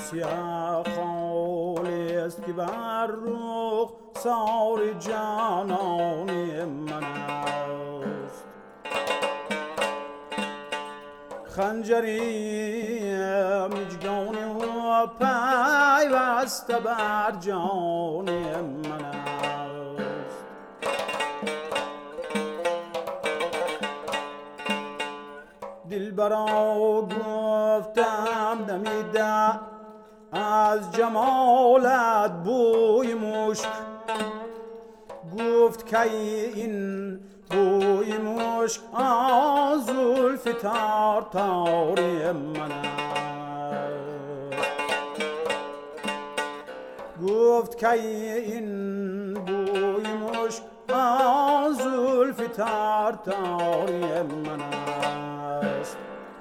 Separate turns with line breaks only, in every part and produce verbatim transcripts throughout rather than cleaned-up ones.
سیاه خالی است که بر رخ سار جانانی من است. خنجری مجگانی و پیوسته بر جان من است. دلبرا گفتم دمیده از جمالت بوی مشک، گفت که این بوی مشک از زلف تارتاری من است. گفت که این بوی مشک از زلف تارتاری من است.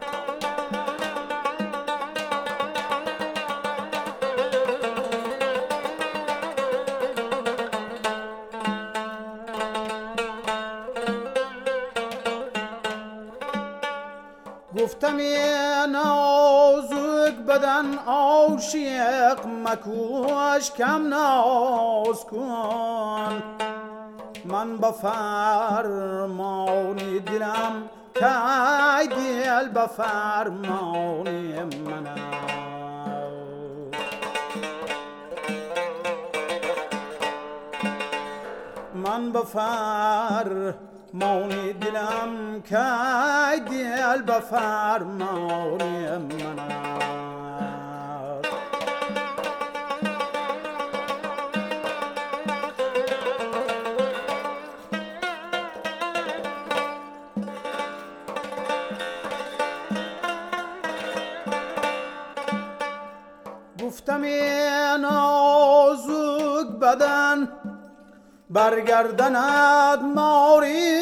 گفتم این نازک بدن عاشق مکوش، کم ناز کن. من به فرمانی دلم که دل به فرمانی من است. من به فرمانی دلم که دل به فرمانی من است. گفتم این نازک بدن برگردند ماری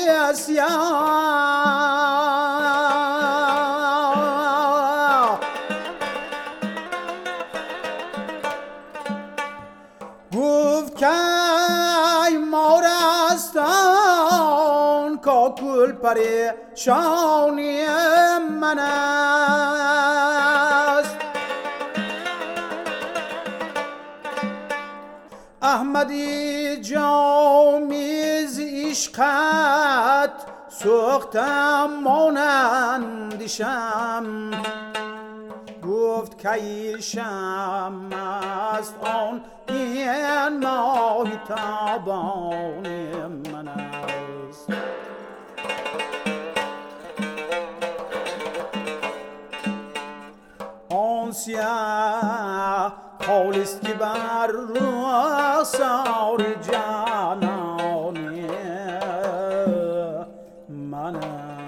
سیاه. گفت که مار است آن کاکل پریشانی من است. احمدی جامیز عشقت سوختم مانند شم، گفت که شم است آن این ماه تابان من است. آن سیاه خالص که بر رخسار جانانی من است.